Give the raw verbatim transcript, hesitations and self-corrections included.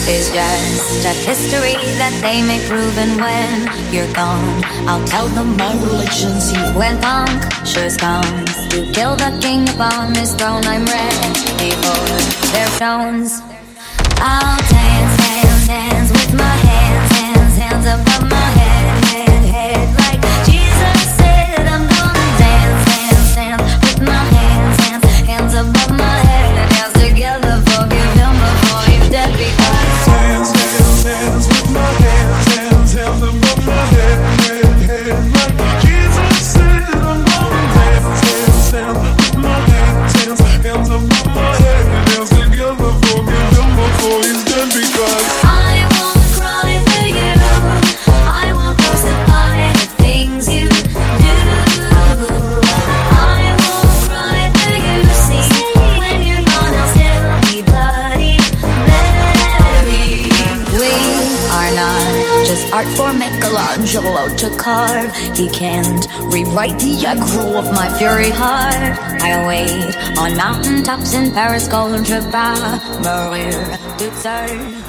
is just a history that they may prove. And when you're gone, I'll tell them my religion's you. When punctures comes to kill the king upon his throne, I'm ready for their stones. I'll dance, dance, dance with my hands, hands, hands above my head, head, head. Like Jesus said, I'm gonna dance, dance, dance with my hands, hands, hands above my head. Dance together, forgive him before he's dead. Because dance, dance, dance with my hands, hands, hands above my head, head, head. Like Jesus said, I'm gonna dance, dance, dance with my hands, hands, hands above my head. Dance together, forgive him before he's dead. Because I won't cry for you, I won't crucify the things you do. I won't cry for you, see, when you're gone I'll still be Bloody Mary. We are not just art for Michelangelo to carve. He can't rewrite the aggro of my fury heart. I wait on mountain tops in Paris, Golden Trip, Maria Dutzer.